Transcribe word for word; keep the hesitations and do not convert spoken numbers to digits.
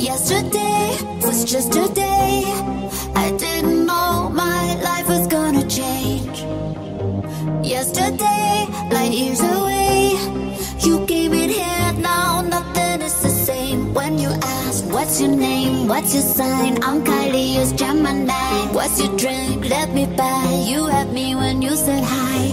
Yesterday was just a day. I didn't know my life was gonna change. Yesterday, light years away. You came in here, now nothing is the same. When you ask, what's your name, what's your sign? I'm Kylie, it's Gemini. What's your drink, let me buy. You had me when you said hi.